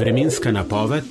Vremenska napoved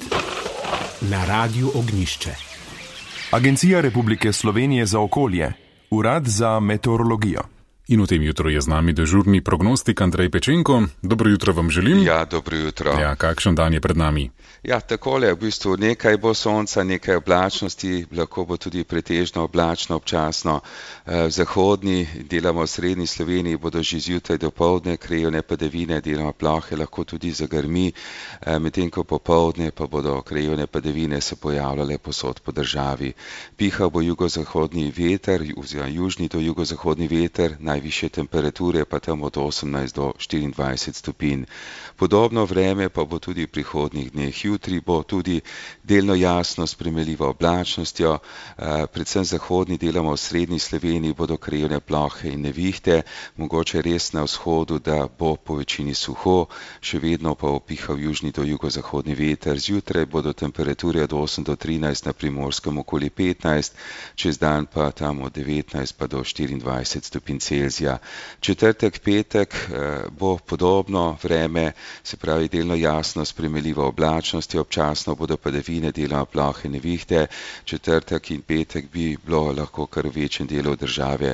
na Radiu Ognjišče. Agencija Republike Slovenije za okolje, Urad za meteorologijo. In v tem jutru je z nami dežurni prognostik Andrej Pečenko. Dobro jutro vam želim. Ja, dobro jutro. Ja, kakšen dan je pred nami? Ja, takole, v bistvu nekaj bo sonca, nekaj oblačnosti, lahko bo tudi pretežno oblačno občasno. V zahodni, delamo v srednji Sloveniji, bodo že zjutraj dopoldne krajevne padavine, deloma plohe, lahko tudi zagrmi, medtem ko popoldne pa bodo krajevne padavine se pojavljale povsod po državi. Pihal bo jugozahodni veter, oziroma južni do jugozahodni veter, najvišje temperature pa tam od 18 do 24 stopinj. Podobno vreme pa bo tudi v prihodnjih dneh. Jutri bo tudi delno jasno s primerljivo oblačnostjo, predvsem zahodni, delamo v srednji Sloveniji, bodo krajevne plohe in nevihte, mogoče res na vzhodu, da bo po večini suho, še vedno pa bo pihal južni do jugozahodni veter. Zjutraj bodo temperature od 8 do 13, na Primorskem okoli 15, čez dan pa tam od 19 pa do 24 stopinj Celzija. Četrtek, petek bo podobno vreme, se pravi delno jasno s primerljivo oblačnostjo, občasno bodo padavine, deloma plohe in nevihte. Četrtek in petek bi bilo lahko kar v večjem delu države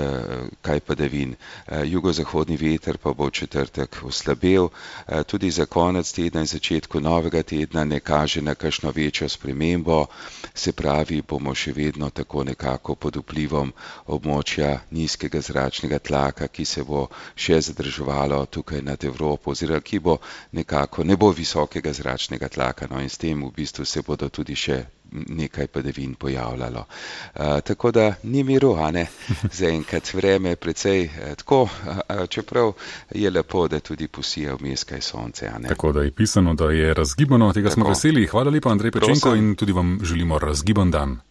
kaj padavin. Jugozahodni veter pa bo v četrtek oslabel. Tudi za konec tedna in začetku novega tedna ne kaže na kakšno večjo spremembo, se pravi, bomo še vedno tako nekako pod vplivom območja nizkega zračnega tlaka, ki se bo še zadrževalo tukaj nad Evropo, oziroma ki bo nekako, ne bo visokega zračnega tlaka, no, in s tem v bistvu se bodo tudi še nekaj padavin pojavljalo. Tako da ni miru, a ne, zaenkrat vreme precej tako, čeprav je lepo, da tudi posija vmes kaj sonce, a ne. Tako da je pisano, da je razgibano, tega tako smo veseli. Hvala lepa, Andrej Pečenko, Prosim. in tudi vam želimo razgiban dan.